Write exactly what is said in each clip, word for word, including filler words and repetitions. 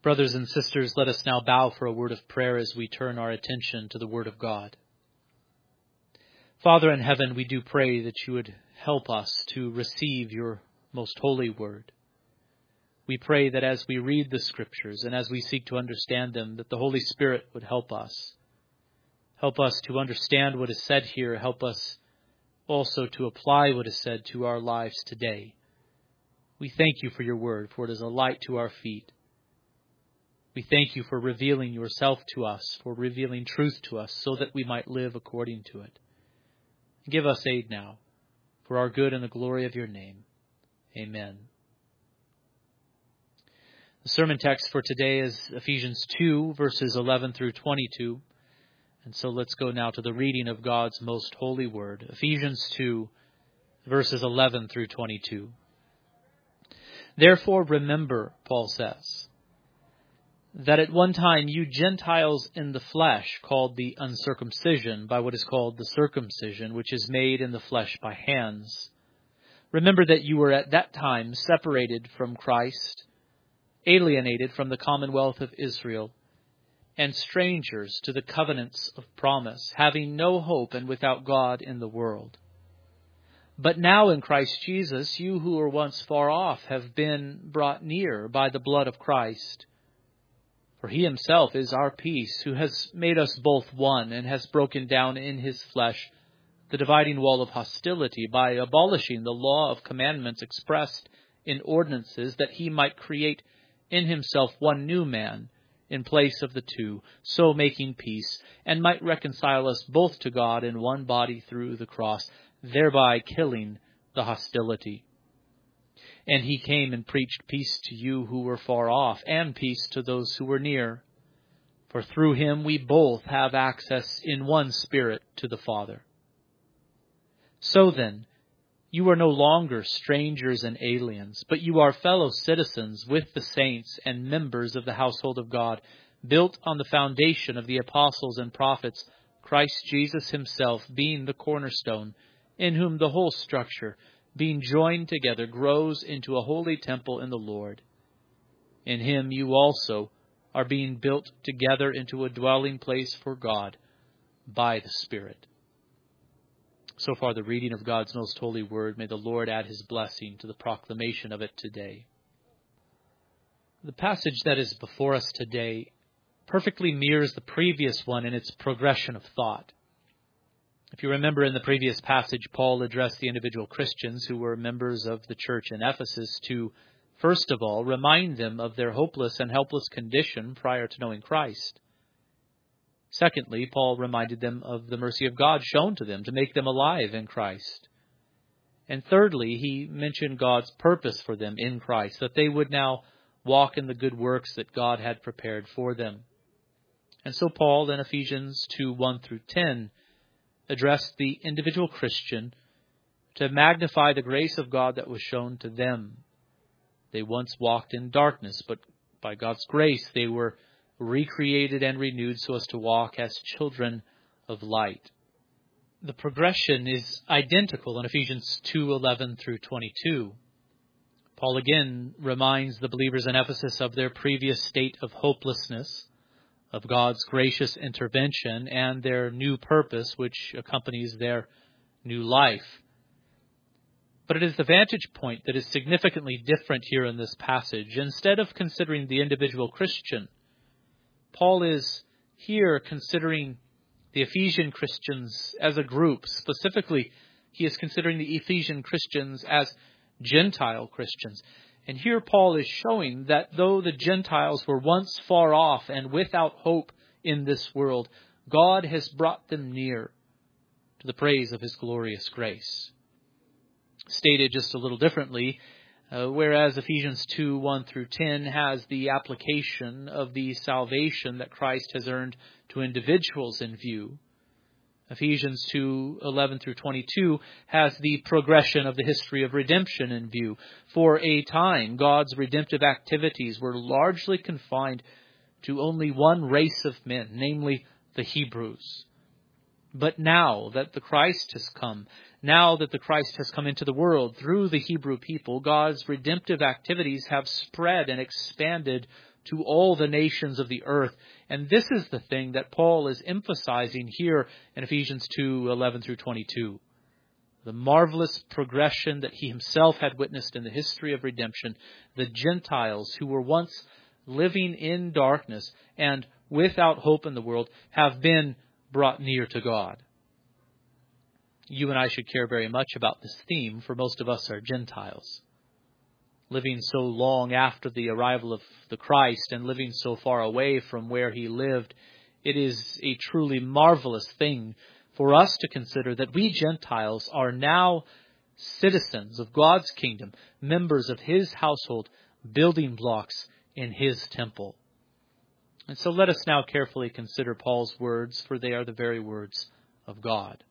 Brothers and sisters, let us now bow for a word of prayer as we turn our attention to the Word of God. Father in heaven, we do pray that you would help us to receive your most holy word. We pray that as we read the Scriptures and as we seek to understand them, that the Holy Spirit would help us. Help us to understand what is said here. Help us also to apply what is said to our lives today. We thank you for your word, for it is a light to our feet. We thank you for revealing yourself to us, for revealing truth to us, so that we might live according to it. Give us aid now, for our good and the glory of your name. Amen. The sermon text for today is Ephesians two, verses eleven through twenty-two. And so let's go now to the reading of God's most holy word. Ephesians two, verses eleven through twenty-two. Therefore remember, Paul says, that at one time you Gentiles in the flesh, called the uncircumcision by what is called the circumcision, which is made in the flesh by hands. Remember that you were at that time separated from Christ, alienated from the commonwealth of Israel, and strangers to the covenants of promise, having no hope and without God in the world. But now in Christ Jesus, you who were once far off have been brought near by the blood of Christ. For he himself is our peace, who has made us both one and has broken down in his flesh the dividing wall of hostility by abolishing the law of commandments expressed in ordinances, that he might create in himself one new man in place of the two, so making peace, and might reconcile us both to God in one body through the cross, thereby killing the hostility. And he came and preached peace to you who were far off, and peace to those who were near. For through him we both have access in one Spirit to the Father. So then, you are no longer strangers and aliens, but you are fellow citizens with the saints and members of the household of God, built on the foundation of the apostles and prophets, Christ Jesus himself being the cornerstone, in whom the whole structure, being joined together, grows into a holy temple in the Lord. In him you also are being built together into a dwelling place for God by the Spirit. So far the reading of God's most holy word. May the Lord add his blessing to the proclamation of it today. The passage that is before us today perfectly mirrors the previous one in its progression of thought. If you remember, in the previous passage, Paul addressed the individual Christians who were members of the church in Ephesus to, first of all, remind them of their hopeless and helpless condition prior to knowing Christ. Secondly, Paul reminded them of the mercy of God shown to them to make them alive in Christ. And thirdly, he mentioned God's purpose for them in Christ, that they would now walk in the good works that God had prepared for them. And so Paul, in Ephesians two, one through ten, addressed the individual Christian to magnify the grace of God that was shown to them. They once walked in darkness, but by God's grace they were recreated and renewed so as to walk as children of light. The progression is identical in Ephesians two, eleven through twenty-two. Paul again reminds the believers in Ephesus of their previous state of hopelessness, of God's gracious intervention, and their new purpose which accompanies their new life. But it is the vantage point that is significantly different here in this passage. Instead of considering the individual Christian, Paul is here considering the Ephesian Christians as a group. Specifically, he is considering the Ephesian Christians as Gentile Christians. And here Paul is showing that though the Gentiles were once far off and without hope in this world, God has brought them near to the praise of his glorious grace. Stated just a little differently, uh, whereas Ephesians two, one through ten has the application of the salvation that Christ has earned to individuals in view, Ephesians two, eleven through twenty-two has the progression of the history of redemption in view. For a time, God's redemptive activities were largely confined to only one race of men, namely the Hebrews. But now that the Christ has come, now that the Christ has come into the world through the Hebrew people, God's redemptive activities have spread and expanded to all the nations of the earth. And this is the thing that Paul is emphasizing here in Ephesians two, eleven through twenty-two. The marvelous progression that he himself had witnessed in the history of redemption. The Gentiles who were once living in darkness and without hope in the world have been brought near to God. You and I should care very much about this theme, for most of us are Gentiles. Living so long after the arrival of the Christ and living so far away from where he lived, it is a truly marvelous thing for us to consider that we Gentiles are now citizens of God's kingdom, members of his household, building blocks in his temple. And so let us now carefully consider Paul's words, for they are the very words of God.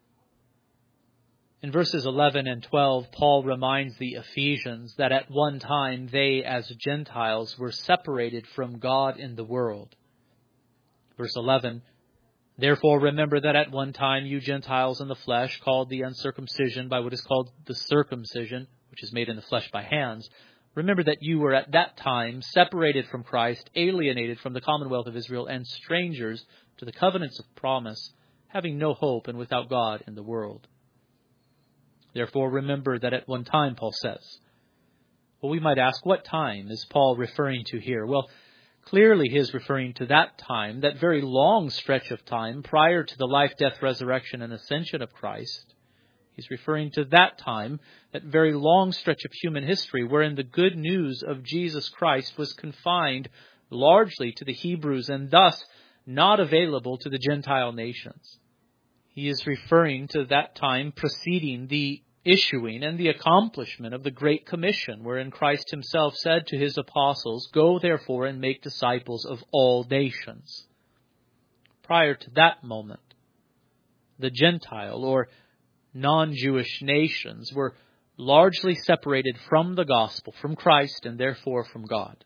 In verses eleven and twelve, Paul reminds the Ephesians that at one time they, as Gentiles, were separated from God in the world. Verse eleven, therefore remember that at one time you Gentiles in the flesh, called the uncircumcision by what is called the circumcision, which is made in the flesh by hands, remember that you were at that time separated from Christ, alienated from the commonwealth of Israel, and strangers to the covenants of promise, having no hope and without God in the world. Therefore, remember that at one time, Paul says. Well, we might ask, what time is Paul referring to here? Well, clearly he is referring to that time, that very long stretch of time prior to the life, death, resurrection, and ascension of Christ. He's referring to that time, that very long stretch of human history, wherein the good news of Jesus Christ was confined largely to the Hebrews and thus not available to the Gentile nations. He is referring to that time preceding the issuing and the accomplishment of the Great Commission, wherein Christ himself said to his apostles, "Go therefore and make disciples of all nations." Prior to that moment, the Gentile or non-Jewish nations were largely separated from the gospel, from Christ, and therefore from God.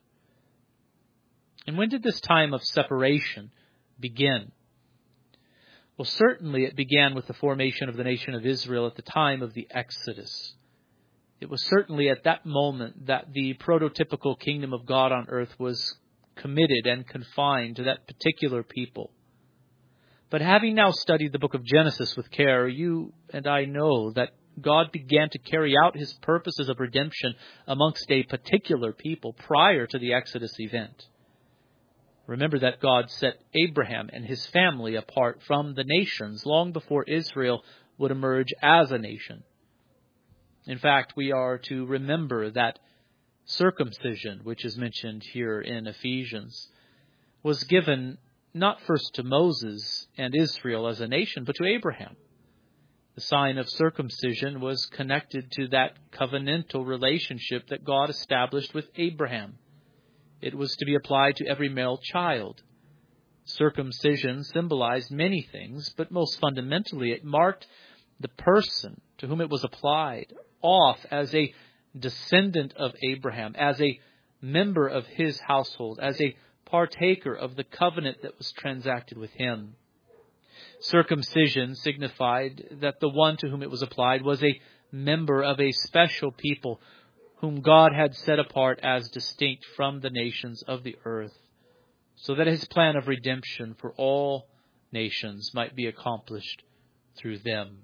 And when did this time of separation begin? Well, certainly it began with the formation of the nation of Israel at the time of the Exodus. It was certainly at that moment that the prototypical kingdom of God on earth was committed and confined to that particular people. But having now studied the book of Genesis with care, you and I know that God began to carry out his purposes of redemption amongst a particular people prior to the Exodus event. Remember that God set Abraham and his family apart from the nations long before Israel would emerge as a nation. In fact, we are to remember that circumcision, which is mentioned here in Ephesians, was given not first to Moses and Israel as a nation, but to Abraham. The sign of circumcision was connected to that covenantal relationship that God established with Abraham. It was to be applied to every male child. Circumcision symbolized many things, but most fundamentally it marked the person to whom it was applied off as a descendant of Abraham, as a member of his household, as a partaker of the covenant that was transacted with him. Circumcision signified that the one to whom it was applied was a member of a special people whom God had set apart as distinct from the nations of the earth, so that his plan of redemption for all nations might be accomplished through them.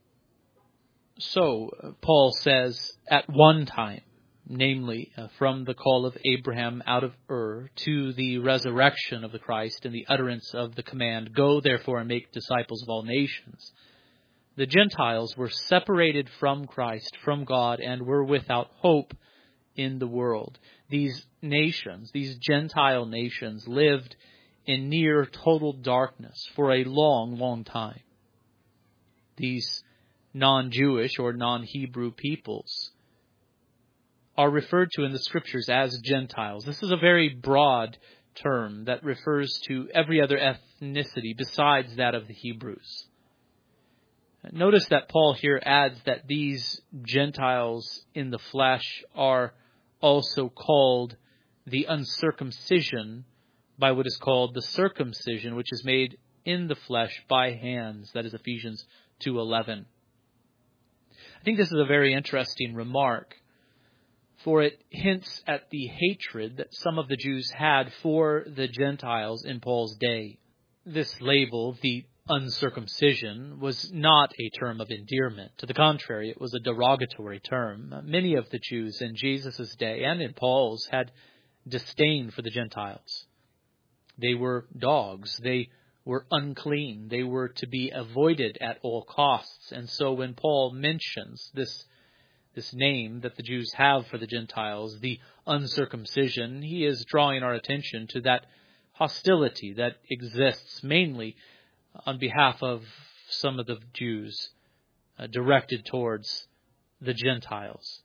So, Paul says, at one time, namely, uh, from the call of Abraham out of Ur to the resurrection of the Christ and the utterance of the command, "Go therefore and make disciples of all nations," the Gentiles were separated from Christ, from God, and were without hope in the world. These nations, these Gentile nations, lived in near total darkness for a long, long time. These non-Jewish or non-Hebrew peoples are referred to in the Scriptures as Gentiles. This is a very broad term that refers to every other ethnicity besides that of the Hebrews. Notice that Paul here adds that these Gentiles in the flesh are also called the uncircumcision by what is called the circumcision, which is made in the flesh by hands. That is Ephesians two eleven. I think this is a very interesting remark, for it hints at the hatred that some of the Jews had for the Gentiles in Paul's day. This label, the uncircumcision, was not a term of endearment. To the contrary, it was a derogatory term. Many of the Jews in Jesus' day and in Paul's had disdain for the Gentiles. They were dogs. They were unclean. They were to be avoided at all costs. And so when Paul mentions this, this name that the Jews have for the Gentiles, the uncircumcision, he is drawing our attention to that hostility that exists mainly on behalf of some of the Jews uh, directed towards the Gentiles.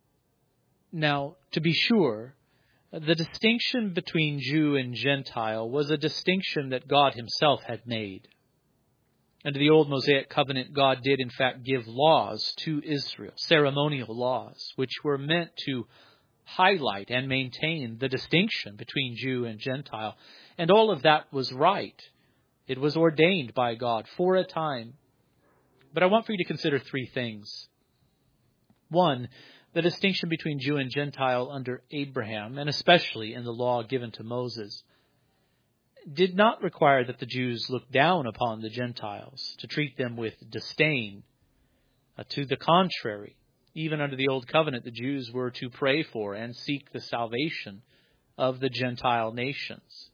Now, to be sure, the distinction between Jew and Gentile was a distinction that God himself had made. Under the old Mosaic covenant, God did in fact give laws to Israel, ceremonial laws, which were meant to highlight and maintain the distinction between Jew and Gentile. And all of that was right. It was ordained by God for a time. But I want for you to consider three things. One, the distinction between Jew and Gentile under Abraham, and especially in the law given to Moses, did not require that the Jews look down upon the Gentiles, to treat them with disdain. Uh, to the contrary, even under the Old Covenant, the Jews were to pray for and seek the salvation of the Gentile nations.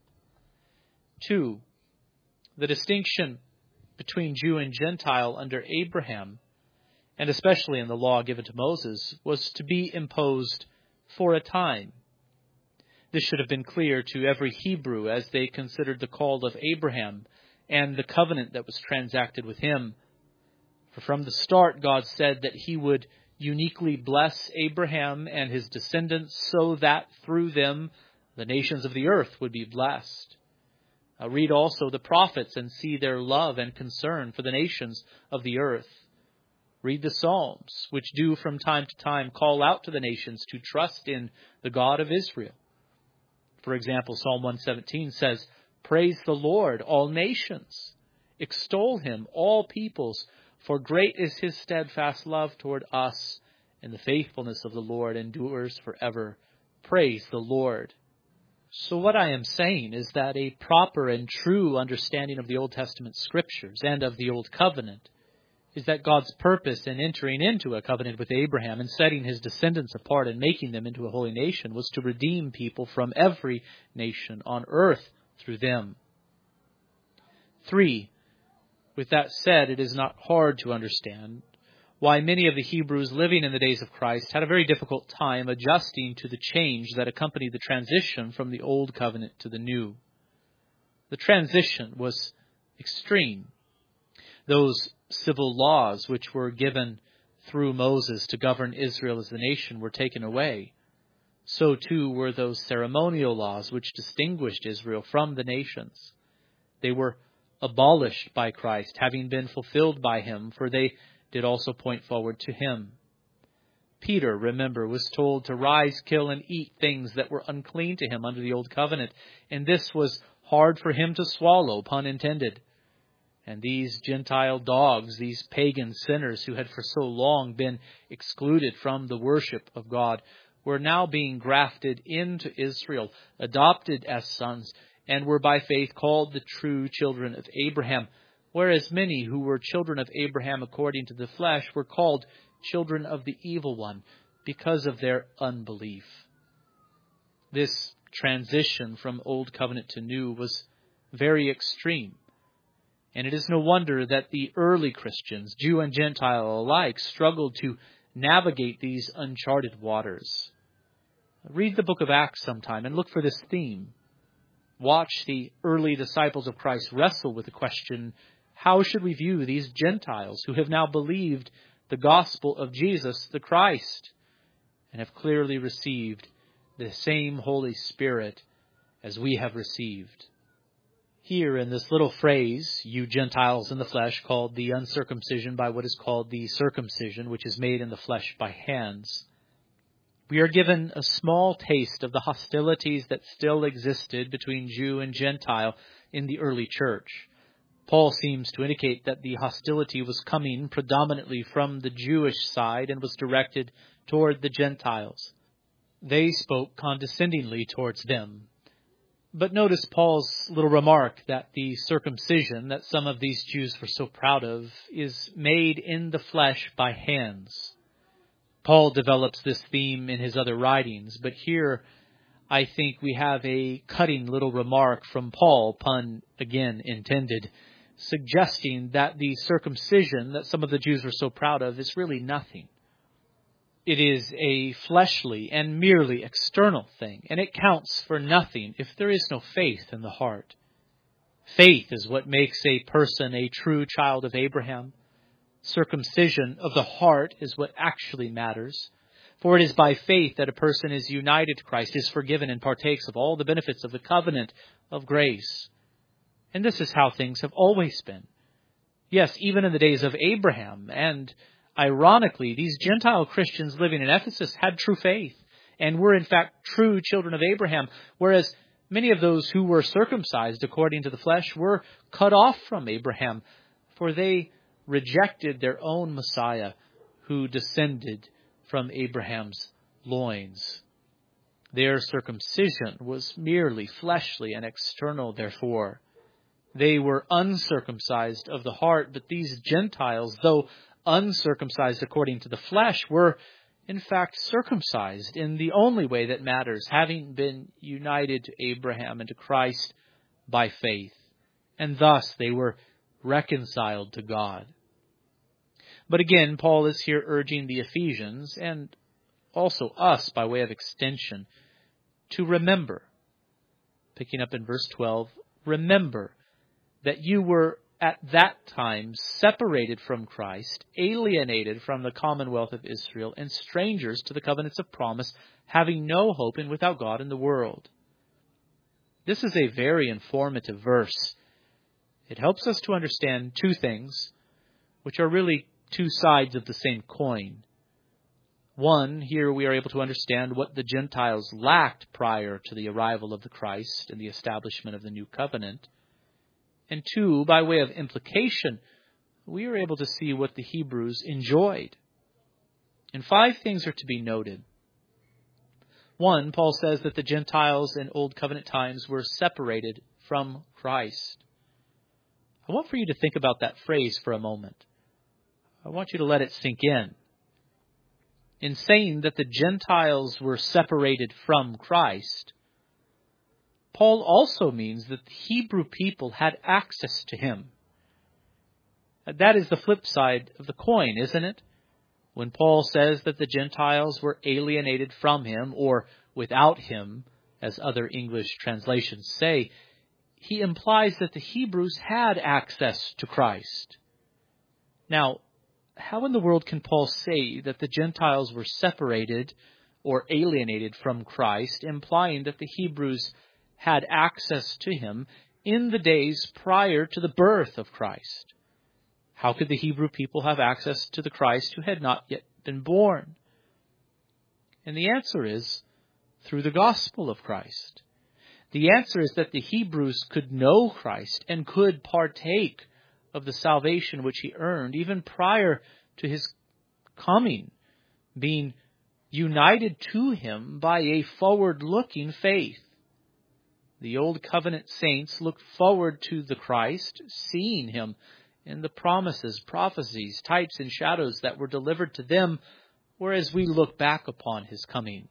Two, the distinction between Jew and Gentile under Abraham, and especially in the law given to Moses, was to be imposed for a time. This should have been clear to every Hebrew as they considered the call of Abraham and the covenant that was transacted with him. For from the start, God said that he would uniquely bless Abraham and his descendants so that through them the nations of the earth would be blessed. Uh, read also the prophets and see their love and concern for the nations of the earth. Read the Psalms, which do from time to time call out to the nations to trust in the God of Israel. For example, Psalm one seventeen says, "Praise the Lord, all nations. Extol him, all peoples, for great is his steadfast love toward us, and the faithfulness of the Lord endures forever. Praise the Lord." So what I am saying is that a proper and true understanding of the Old Testament Scriptures and of the Old Covenant is that God's purpose in entering into a covenant with Abraham and setting his descendants apart and making them into a holy nation was to redeem people from every nation on earth through them. Three, with that said, it is not hard to understand why many of the Hebrews living in the days of Christ had a very difficult time adjusting to the change that accompanied the transition from the Old Covenant to the New. The transition was extreme. Those civil laws which were given through Moses to govern Israel as a nation were taken away. So too were those ceremonial laws which distinguished Israel from the nations. They were abolished by Christ, having been fulfilled by him, for they did also point forward to him. Peter, remember, was told to rise, kill, and eat things that were unclean to him under the Old Covenant, and this was hard for him to swallow, pun intended. And these Gentile dogs, these pagan sinners who had for so long been excluded from the worship of God, were now being grafted into Israel, adopted as sons, and were by faith called the true children of Abraham, whereas many who were children of Abraham according to the flesh were called children of the evil one because of their unbelief. This transition from Old Covenant to New was very extreme. And it is no wonder that the early Christians, Jew and Gentile alike, struggled to navigate these uncharted waters. Read the book of Acts sometime and look for this theme. Watch the early disciples of Christ wrestle with the question, how should we view these Gentiles who have now believed the gospel of Jesus the Christ and have clearly received the same Holy Spirit as we have received? Here in this little phrase, you Gentiles in the flesh, called the uncircumcision by what is called the circumcision, which is made in the flesh by hands, we are given a small taste of the hostilities that still existed between Jew and Gentile in the early church. Paul seems to indicate that the hostility was coming predominantly from the Jewish side and was directed toward the Gentiles. they spoke condescendingly towards them. But notice Paul's little remark that the circumcision that some of these Jews were so proud of is made in the flesh by hands. Paul develops this theme in his other writings, but here I think we have a cutting little remark from Paul, pun again intended, suggesting that the circumcision that some of the Jews were so proud of is really nothing. It is a fleshly and merely external thing, and it counts for nothing if there is no faith in the heart. Faith is what makes a person a true child of Abraham. Circumcision of the heart is what actually matters. For it is by faith that a person is united to Christ, is forgiven, and partakes of all the benefits of the covenant of grace. And this is how things have always been. Yes, even in the days of Abraham, and ironically, these Gentile Christians living in Ephesus had true faith and were in fact true children of Abraham, whereas many of those who were circumcised according to the flesh were cut off from Abraham, for they rejected their own Messiah who descended from Abraham's loins. Their circumcision was merely fleshly and external, therefore. They were uncircumcised of the heart, but these Gentiles, though uncircumcised according to the flesh, were in fact circumcised in the only way that matters, having been united to Abraham and to Christ by faith. And thus they were reconciled to God. But again, Paul is here urging the Ephesians, and also us by way of extension, to remember, picking up in verse twelve, remember that you were at that time separated from Christ, alienated from the commonwealth of Israel, and strangers to the covenants of promise, having no hope and without God in the world. This is a very informative verse. It helps us to understand two things, which are really two sides of the same coin. One, here we are able to understand what the Gentiles lacked prior to the arrival of the Christ and the establishment of the new covenant. And two, by way of implication, we are able to see what the Hebrews enjoyed. And five things are to be noted. One, Paul says that the Gentiles in Old Covenant times were separated from Christ. I want for you to think about that phrase for a moment. I want you to let it sink in. In saying that the Gentiles were separated from Christ, Paul also means that the Hebrew people had access to him. That is the flip side of the coin, isn't it? When Paul says that the Gentiles were alienated from him, or without him, as other English translations say, he implies that the Hebrews had access to Christ. Now, how in the world can Paul say that the Gentiles were separated or alienated from Christ, implying that the Hebrews had access to him in the days prior to the birth of Christ? How could the Hebrew people have access to the Christ who had not yet been born? And the answer is through the gospel of Christ. The answer is that the Hebrews could know Christ and could partake of the salvation which he earned even prior to his coming, being united to him by a forward-looking faith. The Old Covenant saints looked forward to the Christ, seeing him in the promises, prophecies, types, and shadows that were delivered to them, whereas we look back upon his coming.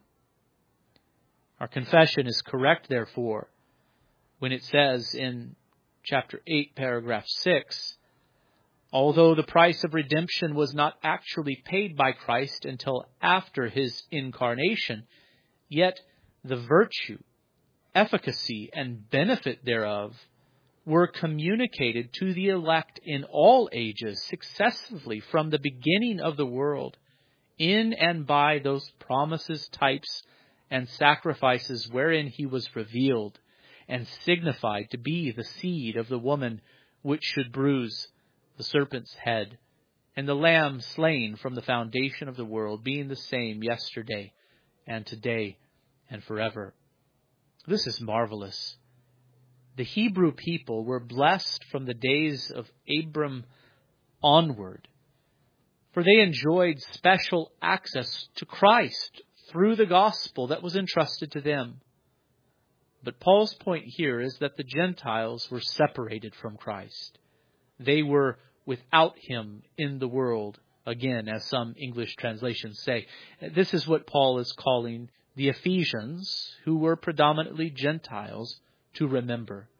Our confession is correct, therefore, when it says in chapter eight, paragraph six, although the price of redemption was not actually paid by Christ until after his incarnation, yet the virtue, efficacy, and benefit thereof were communicated to the elect in all ages successively from the beginning of the world, in and by those promises, types, and sacrifices wherein he was revealed and signified to be the seed of the woman which should bruise the serpent's head, and the Lamb slain from the foundation of the world, being the same yesterday and today and forever. This is marvelous. The Hebrew people were blessed from the days of Abram onward, for they enjoyed special access to Christ through the gospel that was entrusted to them. But Paul's point here is that the Gentiles were separated from Christ. They were without him in the world, again, as some English translations say. This is what Paul is calling the Ephesians, who were predominantly Gentiles, to remember.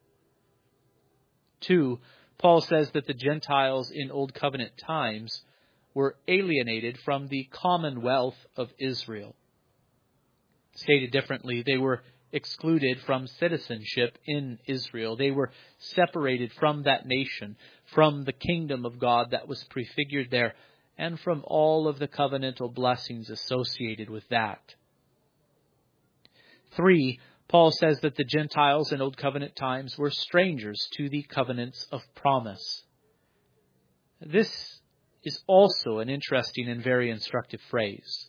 Two, Paul says that the Gentiles in Old Covenant times were alienated from the commonwealth of Israel. Stated differently, they were excluded from citizenship in Israel. They were separated from that nation, from the kingdom of God that was prefigured there, and from all of the covenantal blessings associated with that. Three, Paul says that the Gentiles in Old Covenant times were strangers to the covenants of promise. This is also an interesting and very instructive phrase.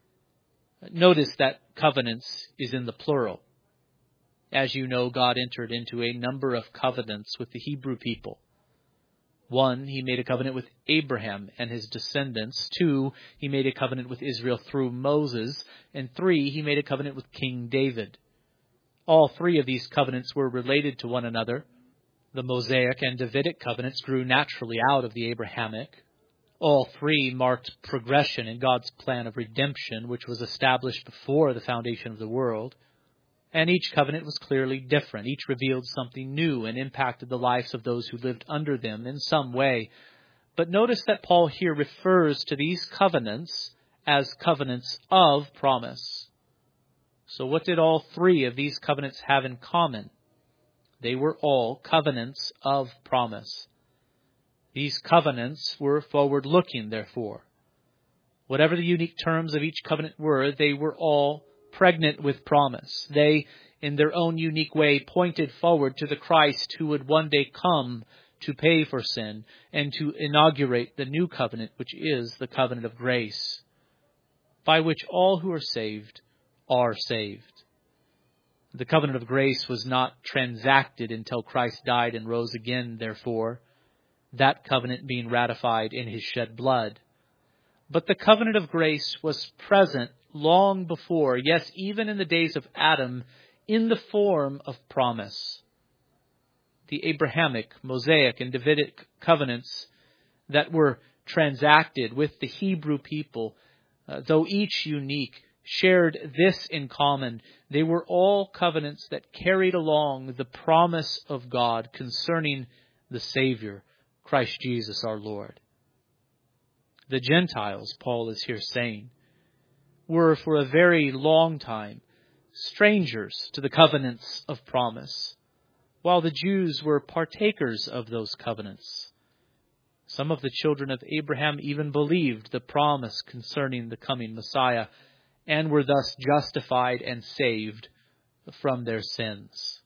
Notice that covenants is in the plural. As you know, God entered into a number of covenants with the Hebrew people. One, he made a covenant with Abraham and his descendants. Two, he made a covenant with Israel through Moses. And three, he made a covenant with King David. All three of these covenants were related to one another. The Mosaic and Davidic covenants grew naturally out of the Abrahamic. All three marked progression in God's plan of redemption, which was established before the foundation of the world. And each covenant was clearly different. Each revealed something new and impacted the lives of those who lived under them in some way. But notice that Paul here refers to these covenants as covenants of promise. So what did all three of these covenants have in common? They were all covenants of promise. These covenants were forward-looking, therefore. Whatever the unique terms of each covenant were, they were all pregnant with promise. They, in their own unique way, pointed forward to the Christ who would one day come to pay for sin and to inaugurate the new covenant, which is the covenant of grace, by which all who are saved are saved. The covenant of grace was not transacted until Christ died and rose again, therefore, that covenant being ratified in his shed blood. But the covenant of grace was present long before, yes, even in the days of Adam, in the form of promise. The Abrahamic, Mosaic, and Davidic covenants that were transacted with the Hebrew people, uh, though each unique, shared this in common. They were all covenants that carried along the promise of God concerning the Savior, Christ Jesus our Lord. The Gentiles, Paul is here saying, were for a very long time strangers to the covenants of promise, while the Jews were partakers of those covenants. Some of the children of Abraham even believed the promise concerning the coming Messiah, and were thus justified and saved from their sins.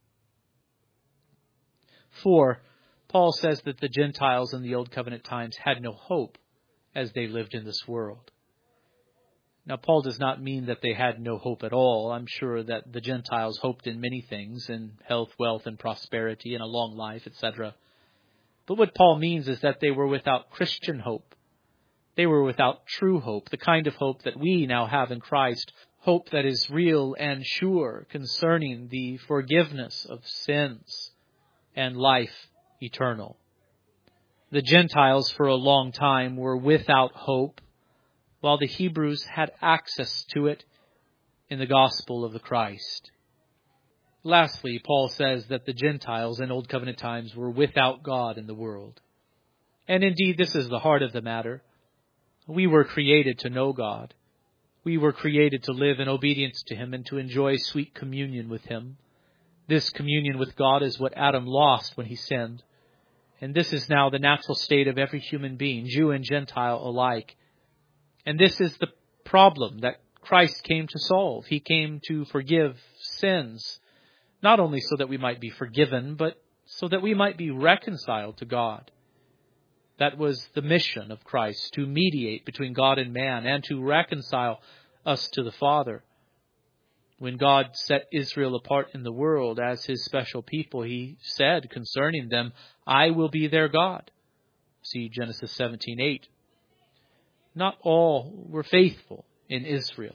Four, Paul says that the Gentiles in the Old Covenant times had no hope as they lived in this world. Now, Paul does not mean that they had no hope at all. I'm sure that the Gentiles hoped in many things, in health, wealth, and prosperity, and a long life, et cetera. But what Paul means is that they were without Christian hope. They were without true hope, the kind of hope that we now have in Christ, hope that is real and sure concerning the forgiveness of sins and life eternal. The Gentiles for a long time were without hope, while the Hebrews had access to it in the gospel of the Christ. Lastly, Paul says that the Gentiles in Old Covenant times were without God in the world. And indeed, this is the heart of the matter. We were created to know God. We were created to live in obedience to Him and to enjoy sweet communion with Him. This communion with God is what Adam lost when he sinned. And this is now the natural state of every human being, Jew and Gentile alike. And this is the problem that Christ came to solve. He came to forgive sins, not only so that we might be forgiven, but so that we might be reconciled to God. That was the mission of Christ, to mediate between God and man and to reconcile us to the Father. When God set Israel apart in the world as His special people, He said concerning them, I will be their God. See Genesis seventeen eight. Not all were faithful in Israel.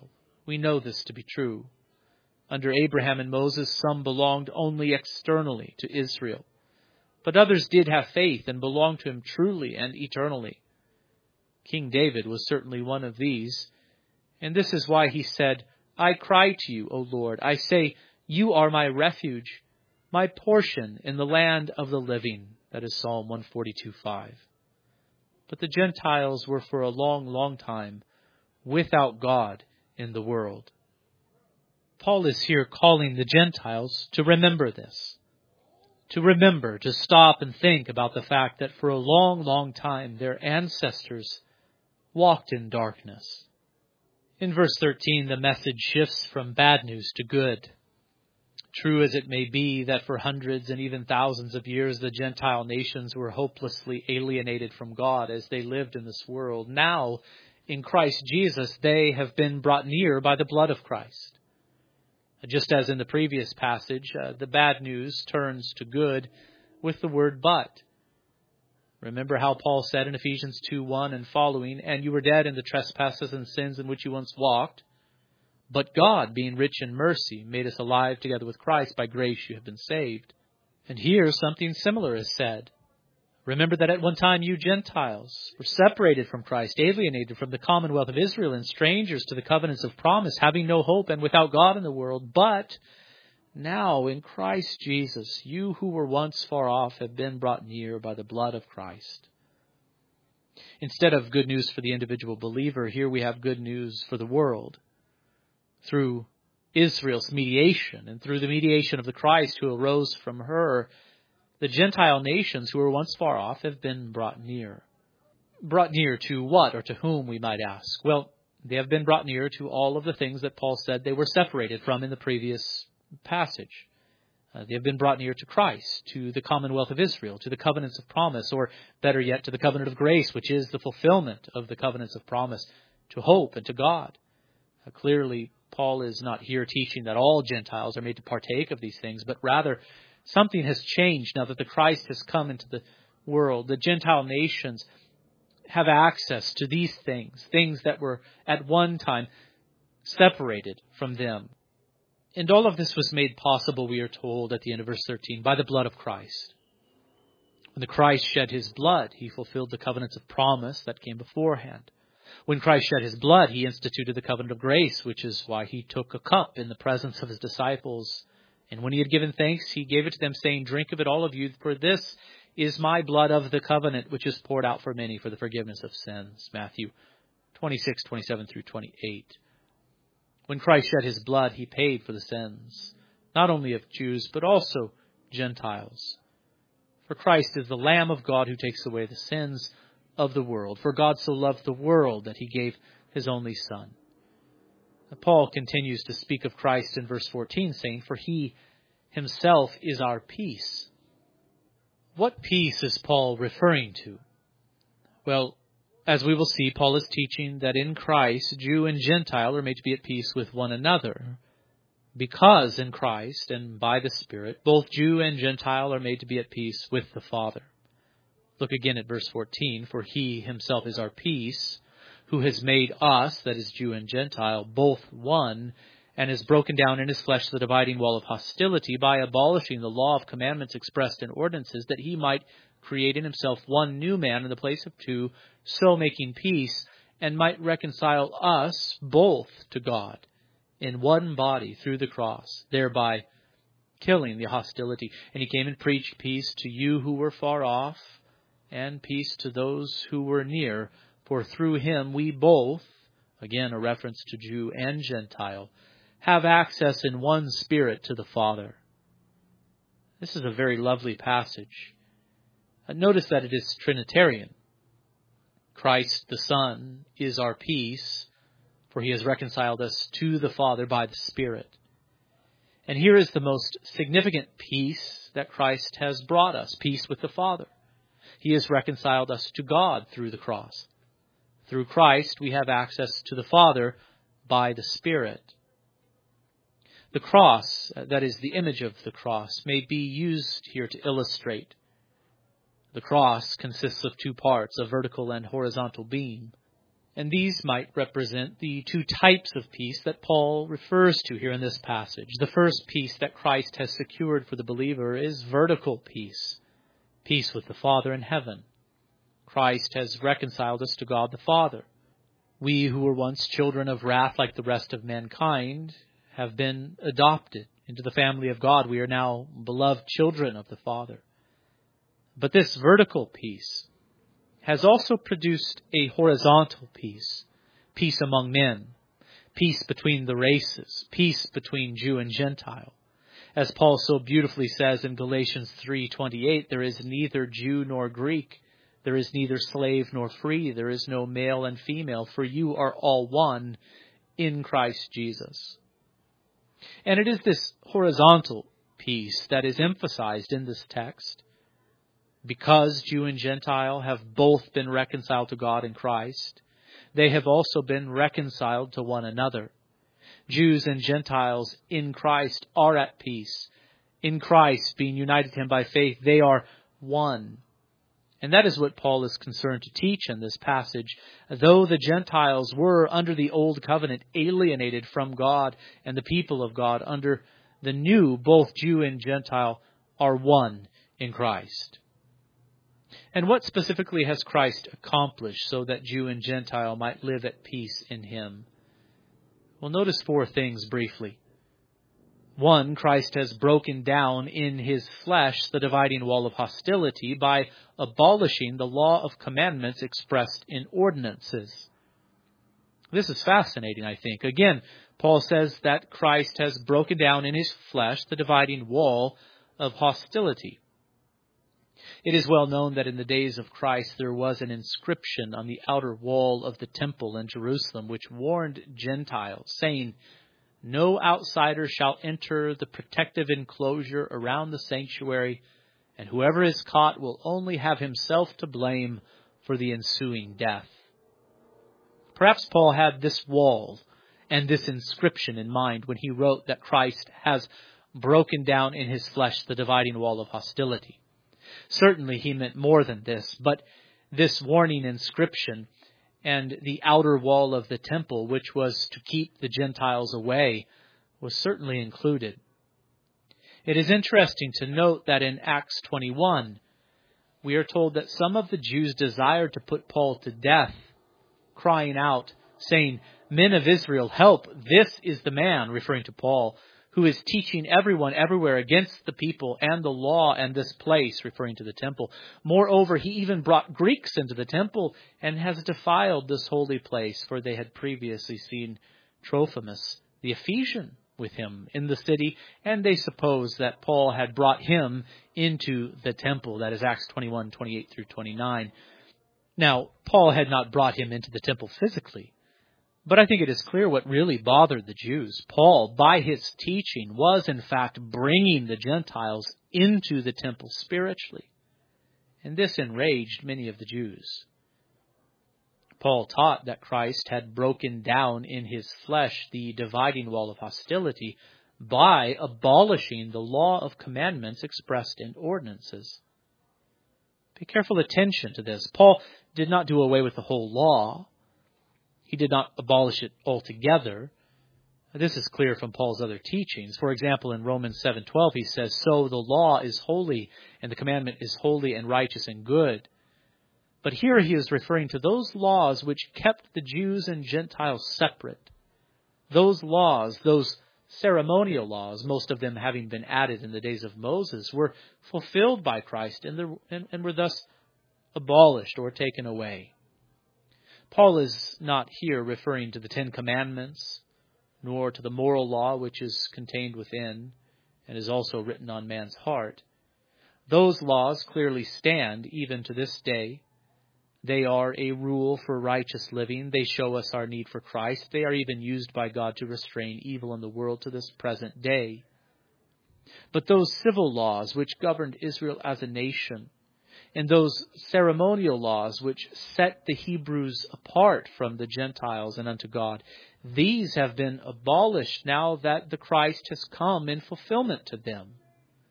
We know this to be true. Under Abraham and Moses, some belonged only externally to Israel, but others did have faith and belonged to him truly and eternally. King David was certainly one of these, and this is why he said, I cry to you, O Lord. I say, you are my refuge, my portion in the land of the living. That is Psalm one forty-two five. But the Gentiles were for a long, long time without God in the world. Paul is here calling the Gentiles to remember this. To remember, to stop and think about the fact that for a long, long time their ancestors walked in darkness. In verse thirteen, the message shifts from bad news to good. True as it may be that for hundreds and even thousands of years the Gentile nations were hopelessly alienated from God as they lived in this world, now in Christ Jesus they have been brought near by the blood of Christ. Just as in the previous passage, uh, the bad news turns to good with the word but. Remember how Paul said in Ephesians two one and following, and you were dead in the trespasses and sins in which you once walked, but God, being rich in mercy, made us alive together with Christ. By grace you have been saved. And here something similar is said. Remember that at one time you Gentiles were separated from Christ, alienated from the commonwealth of Israel, and strangers to the covenants of promise, having no hope and without God in the world. But now in Christ Jesus, you who were once far off have been brought near by the blood of Christ. Instead of good news for the individual believer, here we have good news for the world. Through Israel's mediation and through the mediation of the Christ who arose from her, the Gentile nations who were once far off have been brought near. Brought near to what or to whom, we might ask? Well, they have been brought near to all of the things that Paul said they were separated from in the previous passage. Uh, they have been brought near to Christ, to the commonwealth of Israel, to the covenants of promise, or better yet, to the covenant of grace, which is the fulfillment of the covenants of promise, to hope and to God. Uh, clearly, Paul is not here teaching that all Gentiles are made to partake of these things, but rather something has changed now that the Christ has come into the world. The Gentile nations have access to these things, things that were at one time separated from them. And all of this was made possible, we are told at the end of verse thirteen, by the blood of Christ. When the Christ shed his blood, he fulfilled the covenants of promise that came beforehand. When Christ shed his blood, he instituted the covenant of grace, which is why he took a cup in the presence of his disciples. And when he had given thanks, he gave it to them, saying, drink of it, all of you, for this is my blood of the covenant, which is poured out for many for the forgiveness of sins. Matthew twenty-six, twenty-seven through twenty-eight. When Christ shed his blood, he paid for the sins, not only of Jews, but also Gentiles. For Christ is the Lamb of God who takes away the sins of the world. For God so loved the world that he gave his only Son. Paul continues to speak of Christ in verse fourteen, saying, for he himself is our peace. What peace is Paul referring to? Well, as we will see, Paul is teaching that in Christ, Jew and Gentile are made to be at peace with one another. Because in Christ and by the Spirit, both Jew and Gentile are made to be at peace with the Father. Look again at verse fourteen. For he himself is our peace, who has made us, that is Jew and Gentile, both one, and has broken down in his flesh the dividing wall of hostility by abolishing the law of commandments expressed in ordinances, that he might create in himself one new man in the place of two, so making peace, and might reconcile us both to God in one body through the cross, thereby killing the hostility. And he came and preached peace to you who were far off, and peace to those who were near. For through him we both, again a reference to Jew and Gentile, have access in one Spirit to the Father. This is a very lovely passage. Notice that it is Trinitarian. Christ the Son is our peace, for he has reconciled us to the Father by the Spirit. And here is the most significant peace that Christ has brought us, peace with the Father. He has reconciled us to God through the cross. Through Christ, we have access to the Father by the Spirit. The cross, that is the image of the cross, may be used here to illustrate. The cross consists of two parts, a vertical and horizontal beam. And these might represent the two types of peace that Paul refers to here in this passage. The first peace that Christ has secured for the believer is vertical peace, peace with the Father in heaven. Christ has reconciled us to God the Father. We who were once children of wrath like the rest of mankind have been adopted into the family of God. We are now beloved children of the Father. But this vertical peace has also produced a horizontal peace, peace among men, peace between the races, peace between Jew and Gentile. As Paul so beautifully says in Galatians three twenty-eight, there is neither Jew nor Greek, there is neither slave nor free, there is no male and female, for you are all one in Christ Jesus. And it is this horizontal peace that is emphasized in this text. Because Jew and Gentile have both been reconciled to God in Christ, they have also been reconciled to one another. Jews and Gentiles in Christ are at peace. In Christ, being united to Him by faith, they are one. And that is what Paul is concerned to teach in this passage. Though the Gentiles were under the old covenant alienated from God and the people of God, under the new, both Jew and Gentile are one in Christ. And what specifically has Christ accomplished so that Jew and Gentile might live at peace in Him? Well, notice four things briefly. One, Christ has broken down in His flesh the dividing wall of hostility by abolishing the law of commandments expressed in ordinances. This is fascinating, I think. Again, Paul says that Christ has broken down in His flesh the dividing wall of hostility. It is well known that in the days of Christ there was an inscription on the outer wall of the temple in Jerusalem which warned Gentiles, saying, "No outsider shall enter the protective enclosure around the sanctuary, and whoever is caught will only have himself to blame for the ensuing death." Perhaps Paul had this wall and this inscription in mind when he wrote that Christ has broken down in His flesh the dividing wall of hostility. Certainly he meant more than this, but this warning inscription and the outer wall of the temple, which was to keep the Gentiles away, was certainly included. It is interesting to note that in Acts twenty-one, we are told that some of the Jews desired to put Paul to death, crying out, saying, "Men of Israel, help! This is the man," referring to Paul, "who is teaching everyone everywhere against the people and the law and this place," referring to the temple. "Moreover, he even brought Greeks into the temple and has defiled this holy place," for they had previously seen Trophimus, the Ephesian, with him in the city, and they supposed that Paul had brought him into the temple. That is Acts twenty-one, twenty-eight through twenty-nine. Now, Paul had not brought him into the temple physically. But I think it is clear what really bothered the Jews. Paul, by his teaching, was in fact bringing the Gentiles into the temple spiritually. And this enraged many of the Jews. Paul taught that Christ had broken down in His flesh the dividing wall of hostility by abolishing the law of commandments expressed in ordinances. Pay careful attention to this. Paul did not do away with the whole law. He did not abolish it altogether. This is clear from Paul's other teachings. For example, in Romans seven twelve, he says, "So the law is holy, and the commandment is holy and righteous and good." But here he is referring to those laws which kept the Jews and Gentiles separate. Those laws, those ceremonial laws, most of them having been added in the days of Moses, were fulfilled by Christ and, the, and, and were thus abolished or taken away. Paul is not here referring to the Ten Commandments, nor to the moral law which is contained within and is also written on man's heart. Those laws clearly stand even to this day. They are a rule for righteous living. They show us our need for Christ. They are even used by God to restrain evil in the world to this present day. But those civil laws which governed Israel as a nation, and those ceremonial laws which set the Hebrews apart from the Gentiles and unto God, these have been abolished now that the Christ has come in fulfillment to them.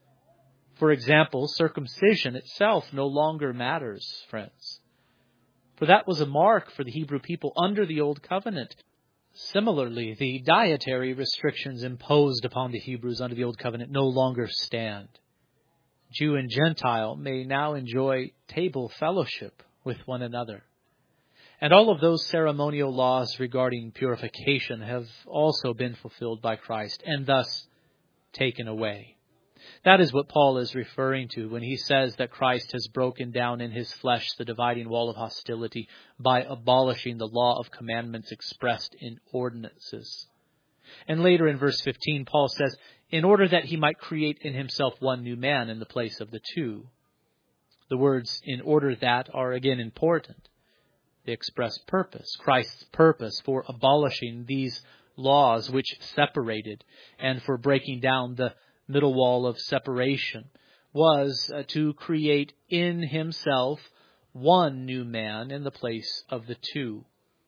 For example, circumcision itself no longer matters, friends. For that was a mark for the Hebrew people under the Old Covenant. Similarly, the dietary restrictions imposed upon the Hebrews under the Old Covenant no longer stand. Jew and Gentile may now enjoy table fellowship with one another. And all of those ceremonial laws regarding purification have also been fulfilled by Christ and thus taken away. That is what Paul is referring to when he says that Christ has broken down in his flesh the dividing wall of hostility by abolishing the law of commandments expressed in ordinances. And later in verse fifteen, Paul says, in order that he might create in himself one new man in the place of the two. The words in order that are again important. They express purpose, Christ's purpose for abolishing these laws which separated and for breaking down the middle wall of separation was uh, to create in himself one new man in the place of the two.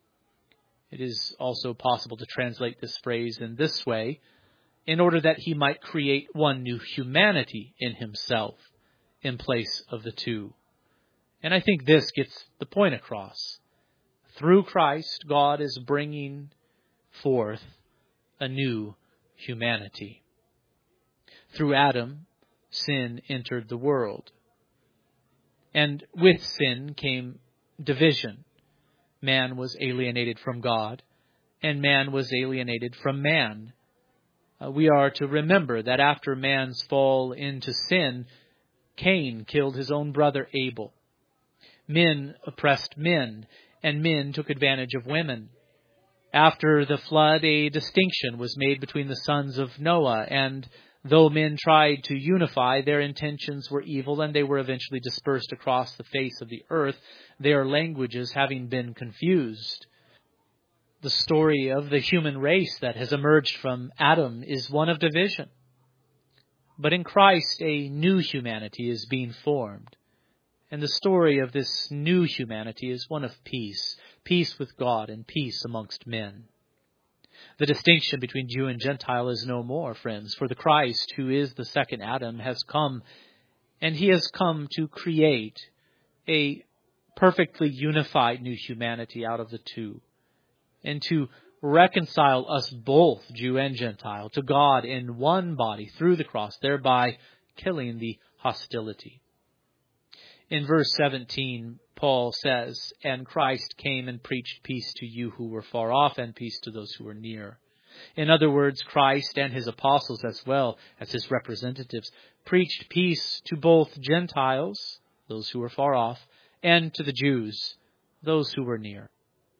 It is also possible to translate this phrase in this way, in order that he might create one new humanity in himself in place of the two. And I think this gets the point across. Through Christ, God is bringing forth a new humanity. Through Adam, sin entered the world. And with sin came division. Man was alienated from God, and man was alienated from man. Uh, we are to remember that after man's fall into sin, Cain killed his own brother Abel. Men oppressed men, and men took advantage of women. After the flood, a distinction was made between the sons of Noah, and though men tried to unify, their intentions were evil, and they were eventually dispersed across the face of the earth, their languages having been confused. The story of the human race that has emerged from Adam is one of division. But in Christ, a new humanity is being formed. And the story of this new humanity is one of peace, peace with God and peace amongst men. The distinction between Jew and Gentile is no more, friends, for the Christ, who is the second Adam, has come, and he has come to create a perfectly unified new humanity out of the two, and to reconcile us both, Jew and Gentile, to God in one body through the cross, thereby killing the hostility. In verse seventeen, Paul says, and Christ came and preached peace to you who were far off and peace to those who were near. In other words, Christ and his apostles as well as his representatives preached peace to both Gentiles, those who were far off, and to the Jews, those who were near.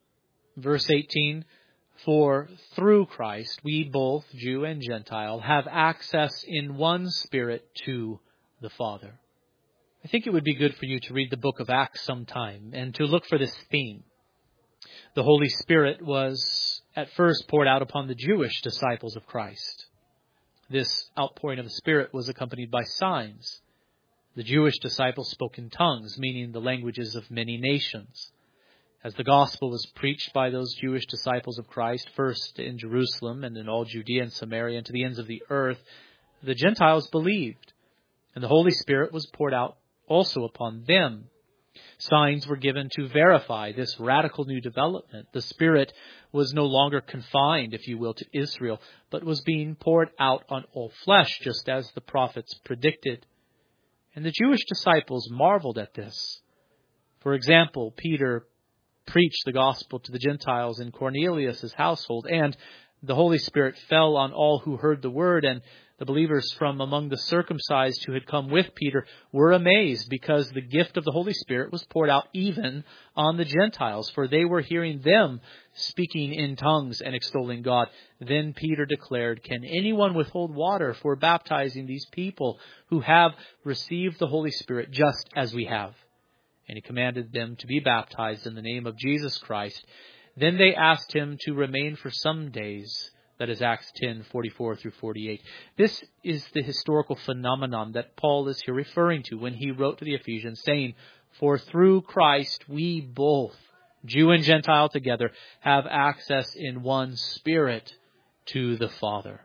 Verse eighteen, for through Christ we both, Jew and Gentile, have access in one Spirit to the Father. I think it would be good for you to read the book of Acts sometime and to look for this theme. The Holy Spirit was at first poured out upon the Jewish disciples of Christ. This outpouring of the Spirit was accompanied by signs. The Jewish disciples spoke in tongues, meaning the languages of many nations. As the gospel was preached by those Jewish disciples of Christ, first in Jerusalem and in all Judea and Samaria and to the ends of the earth, the Gentiles believed, and the Holy Spirit was poured out also upon them. Signs were given to verify this radical new development. The Spirit was no longer confined, if you will, to Israel, but was being poured out on all flesh, just as the prophets predicted. And the Jewish disciples marveled at this. For example, Peter preached the gospel to the Gentiles in Cornelius' household, and the Holy Spirit fell on all who heard the word, and the believers from among the circumcised who had come with Peter were amazed because the gift of the Holy Spirit was poured out even on the Gentiles, for they were hearing them speaking in tongues and extolling God. Then Peter declared, can anyone withhold water for baptizing these people who have received the Holy Spirit just as we have? And he commanded them to be baptized in the name of Jesus Christ. Then they asked him to remain for some days. That is Acts ten, forty-four through forty-eight. This is the historical phenomenon that Paul is here referring to when he wrote to the Ephesians, saying, for through Christ we both, Jew and Gentile together, have access in one Spirit to the Father.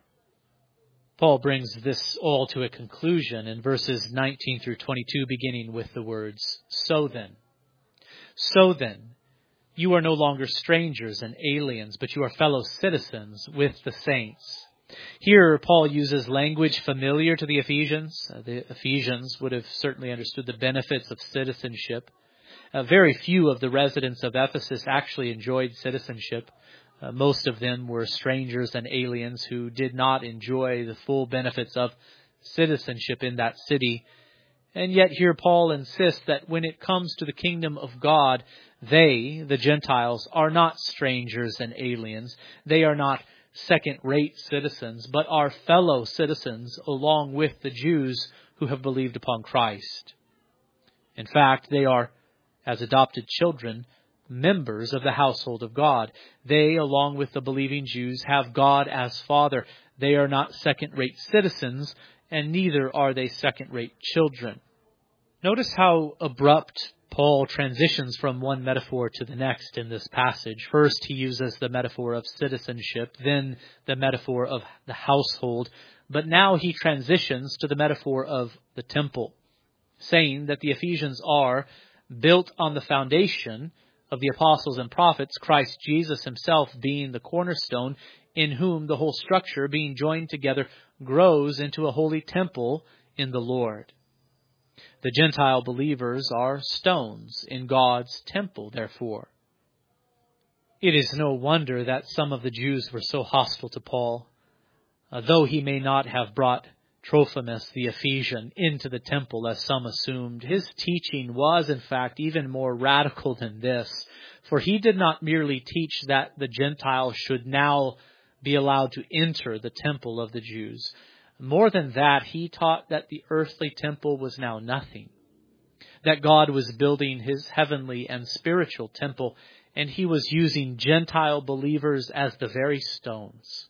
Paul brings this all to a conclusion in verses nineteen through twenty-two, beginning with the words, so then. So then, You are no longer strangers and aliens, but you are fellow citizens with the saints. Here, Paul uses language familiar to the Ephesians. Uh, the Ephesians would have certainly understood the benefits of citizenship. Uh, very few of the residents of Ephesus actually enjoyed citizenship. Uh, most of them were strangers and aliens who did not enjoy the full benefits of citizenship in that city. And yet here Paul insists that when it comes to the kingdom of God, they, the Gentiles, are not strangers and aliens. They are not second-rate citizens, but are fellow citizens along with the Jews who have believed upon Christ. In fact, they are, as adopted children, members of the household of God. They, along with the believing Jews, have God as Father. They are not second-rate citizens, and neither are they second-rate children. Notice how abrupt Paul transitions from one metaphor to the next in this passage. First, he uses the metaphor of citizenship, then the metaphor of the household, but now he transitions to the metaphor of the temple, saying that the Ephesians are built on the foundation of the apostles and prophets, Christ Jesus himself being the cornerstone, in whom the whole structure, being joined together, grows into a holy temple in the Lord. The Gentile believers are stones in God's temple, therefore. It is no wonder that some of the Jews were so hostile to Paul. Uh, though he may not have brought Trophimus the Ephesian into the temple, as some assumed, his teaching was, in fact, even more radical than this. For he did not merely teach that the Gentiles should now be allowed to enter the temple of the Jews. More than that, he taught that the earthly temple was now nothing, that God was building his heavenly and spiritual temple, and he was using Gentile believers as the very stones.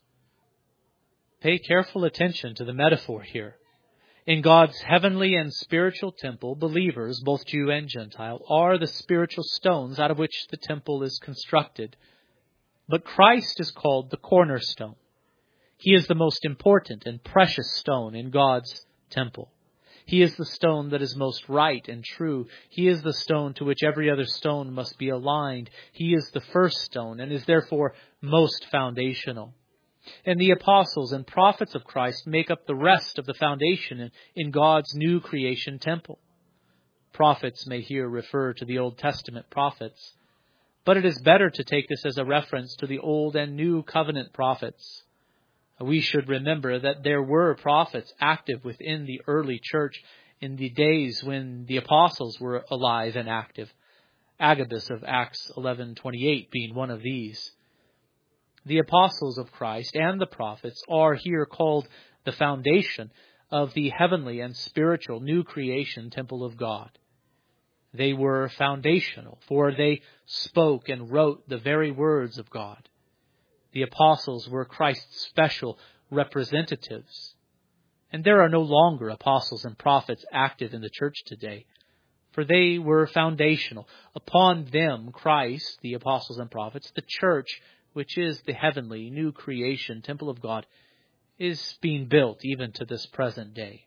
Pay careful attention to the metaphor here. In God's heavenly and spiritual temple, believers, both Jew and Gentile, are the spiritual stones out of which the temple is constructed. But Christ is called the cornerstone. He is the most important and precious stone in God's temple. He is the stone that is most right and true. He is the stone to which every other stone must be aligned. He is the first stone and is therefore most foundational. And the apostles and prophets of Christ make up the rest of the foundation in God's new creation temple. Prophets may here refer to the Old Testament prophets, but it is better to take this as a reference to the Old and New Covenant prophets. We should remember that there were prophets active within the early church in the days when the apostles were alive and active. Agabus of Acts eleven twenty-eight being one of these. The apostles of Christ and the prophets are here called the foundation of the heavenly and spiritual new creation temple of God. They were foundational, for they spoke and wrote the very words of God. The apostles were Christ's special representatives. And there are no longer apostles and prophets active in the church today, for they were foundational. Upon them, Christ, the apostles and prophets, the church, which is the heavenly new creation temple of God, is being built even to this present day.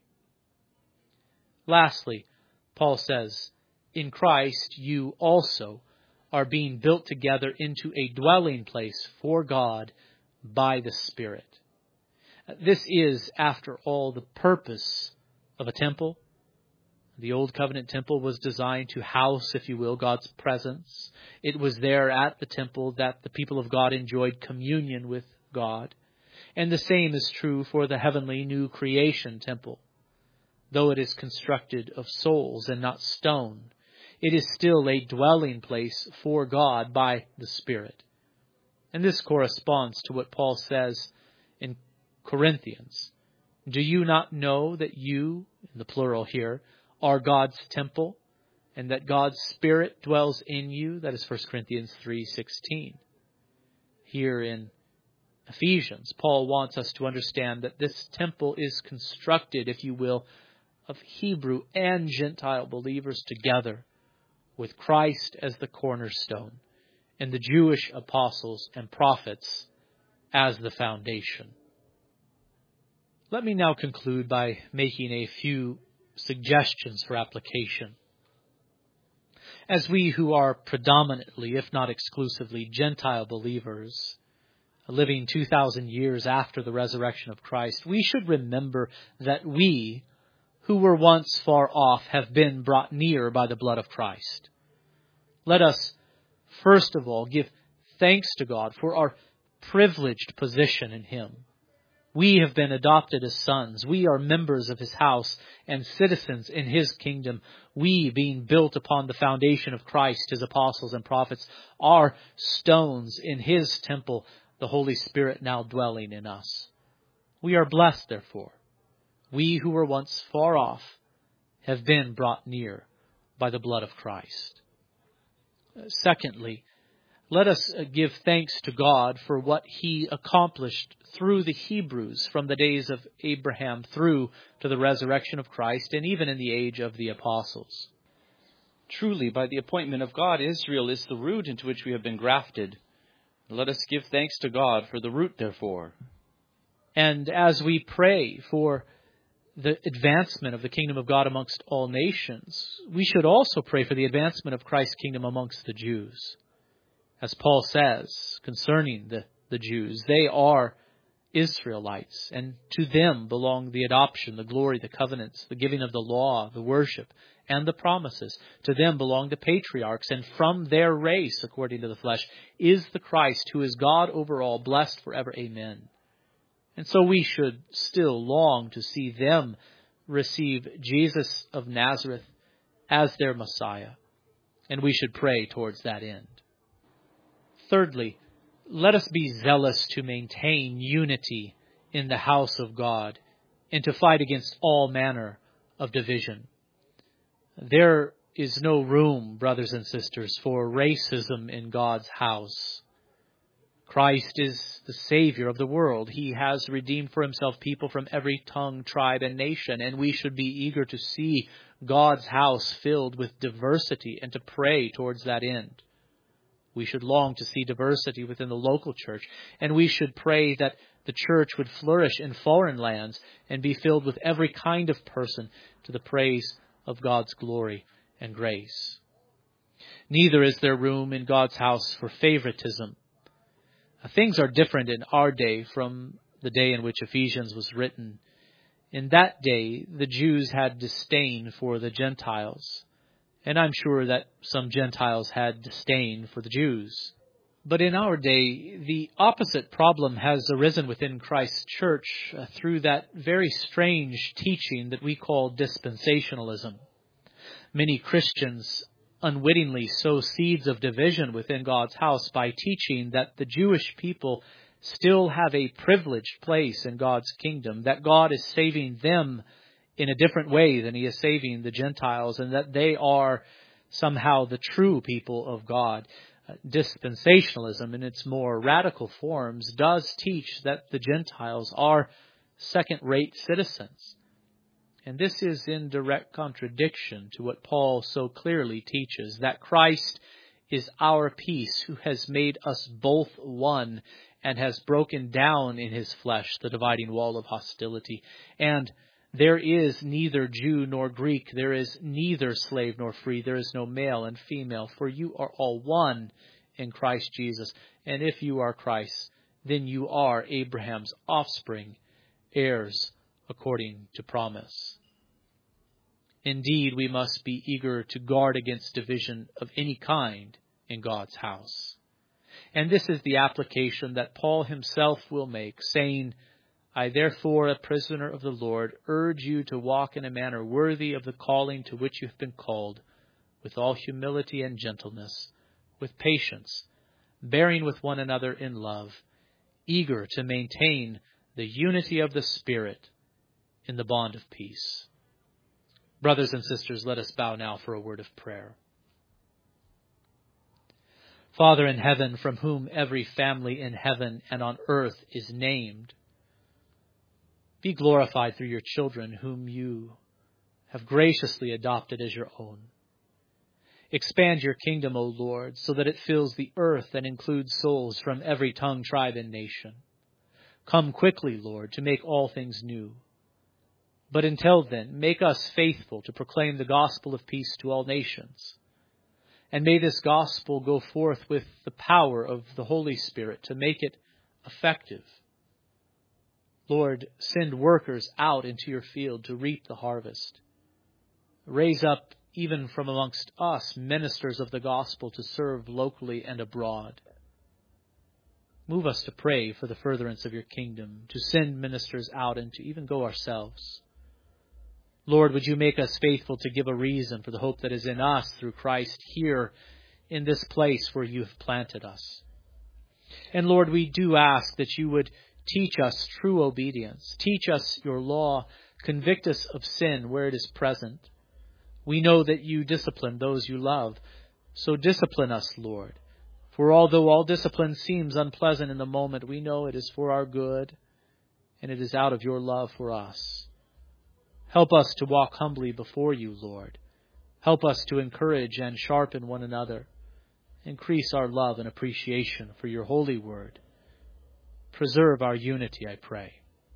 Lastly, Paul says, in Christ you also are being built together into a dwelling place for God by the Spirit. This is, after all, the purpose of a temple. The Old Covenant temple was designed to house, if you will, God's presence. It was there at the temple that the people of God enjoyed communion with God. And the same is true for the heavenly new creation temple. Though it is constructed of souls and not stone, it is still a dwelling place for God by the Spirit. And this corresponds to what Paul says in Corinthians. Do you not know that you, in the plural here, are God's temple, and that God's Spirit dwells in you? That is First Corinthians three sixteen. Here in Ephesians, Paul wants us to understand that this temple is constructed, if you will, of Hebrew and Gentile believers together, with Christ as the cornerstone, and the Jewish apostles and prophets as the foundation. Let me now conclude by making a few suggestions for application. As we who are predominantly, if not exclusively, Gentile believers, living two thousand years after the resurrection of Christ, we should remember that we, who were once far off, have been brought near by the blood of Christ. Let us, first of all, give thanks to God for our privileged position in Him. We have been adopted as sons. We are members of His house and citizens in His kingdom. We, being built upon the foundation of Christ, His apostles and prophets, are stones in His temple, the Holy Spirit now dwelling in us. We are blessed, therefore. We who were once far off have been brought near by the blood of Christ. Secondly, let us give thanks to God for what He accomplished through the Hebrews from the days of Abraham through to the resurrection of Christ and even in the age of the apostles. Truly, by the appointment of God, Israel is the root into which we have been grafted. Let us give thanks to God for the root, therefore. And as we pray for the advancement of the kingdom of God amongst all nations, we should also pray for the advancement of Christ's kingdom amongst the Jews. As Paul says concerning the, the Jews, they are Israelites, and to them belong the adoption, the glory, the covenants, the giving of the law, the worship, and the promises. To them belong the patriarchs, and from their race, according to the flesh, is the Christ, who is God over all, blessed forever. Amen. And so we should still long to see them receive Jesus of Nazareth as their Messiah, and we should pray towards that end. Thirdly, let us be zealous to maintain unity in the house of God and to fight against all manner of division. There is no room, brothers and sisters, for racism in God's house. Christ is the Savior of the world. He has redeemed for Himself people from every tongue, tribe, and nation, and we should be eager to see God's house filled with diversity and to pray towards that end. We should long to see diversity within the local church, and we should pray that the church would flourish in foreign lands and be filled with every kind of person to the praise of God's glory and grace. Neither is there room in God's house for favoritism. Things are different in our day from the day in which Ephesians was written. In that day, the Jews had disdain for the Gentiles. And I'm sure that some Gentiles had disdain for the Jews. But in our day, the opposite problem has arisen within Christ's church uh, through that very strange teaching that we call dispensationalism. Many Christians unwittingly sow seeds of division within God's house by teaching that the Jewish people still have a privileged place in God's kingdom, that God is saving them in a different way than He is saving the Gentiles, and that they are somehow the true people of God. Uh, dispensationalism, in its more radical forms, does teach that the Gentiles are second-rate citizens. And this is in direct contradiction to what Paul so clearly teaches, that Christ is our peace, who has made us both one and has broken down in His flesh the dividing wall of hostility. And there is neither Jew nor Greek, there is neither slave nor free, there is no male and female, for you are all one in Christ Jesus. And if you are Christ, then you are Abraham's offspring, heirs according to promise. Indeed, we must be eager to guard against division of any kind in God's house. And this is the application that Paul himself will make, saying, I therefore, a prisoner of the Lord, urge you to walk in a manner worthy of the calling to which you have been called, with all humility and gentleness, with patience, bearing with one another in love, eager to maintain the unity of the Spirit in the bond of peace. Brothers and sisters, let us bow now for a word of prayer. Father in heaven, from whom every family in heaven and on earth is named, be glorified through your children whom you have graciously adopted as your own. Expand your kingdom, O Lord, so that it fills the earth and includes souls from every tongue, tribe, and nation. Come quickly, Lord, to make all things new. But until then, make us faithful to proclaim the gospel of peace to all nations. And may this gospel go forth with the power of the Holy Spirit to make it effective. Lord, send workers out into your field to reap the harvest. Raise up, even from amongst us, ministers of the gospel to serve locally and abroad. Move us to pray for the furtherance of your kingdom, to send ministers out and to even go ourselves. Lord, would you make us faithful to give a reason for the hope that is in us through Christ here in this place where you have planted us. And Lord, we do ask that you would teach us true obedience. Teach us your law. Convict us of sin where it is present. We know that you discipline those you love. So discipline us, Lord. For although all discipline seems unpleasant in the moment, we know it is for our good, and it is out of your love for us. Help us to walk humbly before you, Lord. Help us to encourage and sharpen one another. Increase our love and appreciation for your holy word. Preserve our unity, I pray.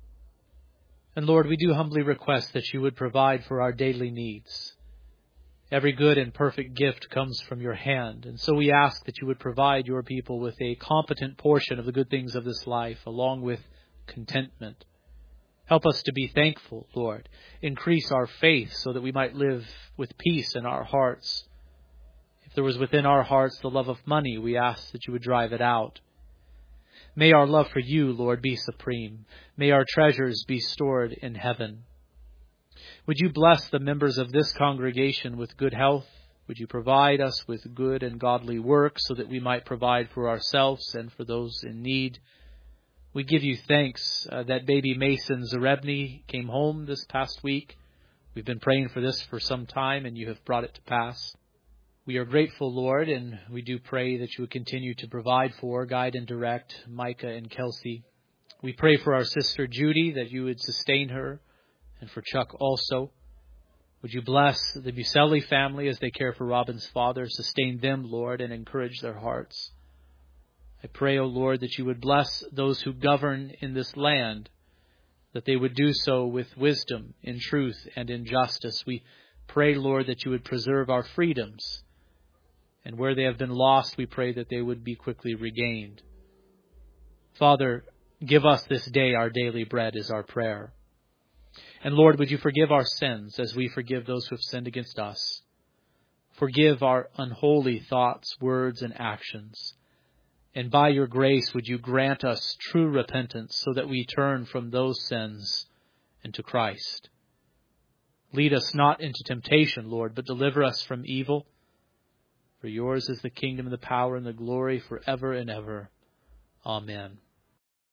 And Lord, we do humbly request that you would provide for our daily needs. Every good and perfect gift comes from your hand, and so we ask that you would provide your people with a competent portion of the good things of this life, along with contentment. Help us to be thankful, Lord. Increase our faith so that we might live with peace in our hearts. If there was within our hearts the love of money, we ask that you would drive it out. May our love for you, Lord, be supreme. May our treasures be stored in heaven. Would you bless the members of this congregation with good health? Would you provide us with good and godly work so that we might provide for ourselves and for those in need? We give you thanks uh, that baby Mason Zarebny came home this past week. We've been praying for this for some time, and you have brought it to pass. We are grateful, Lord, and we do pray that you would continue to provide for, guide, and direct Micah and Kelsey. We pray for our sister Judy, that you would sustain her, and for Chuck also. Would you bless the Buselli family as they care for Robin's father? Sustain them, Lord, and encourage their hearts. I pray, O Lord, that you would bless those who govern in this land, that they would do so with wisdom, in truth, and in justice. We pray, Lord, that you would preserve our freedoms, and where they have been lost, we pray that they would be quickly regained. Father, give us this day our daily bread is our prayer. And Lord, would you forgive our sins as we forgive those who have sinned against us? Forgive our unholy thoughts, words, and actions. And by your grace, would you grant us true repentance so that we turn from those sins into Christ? Lead us not into temptation, Lord, but deliver us from evil. For yours is the kingdom and the power and the glory forever and ever. Amen.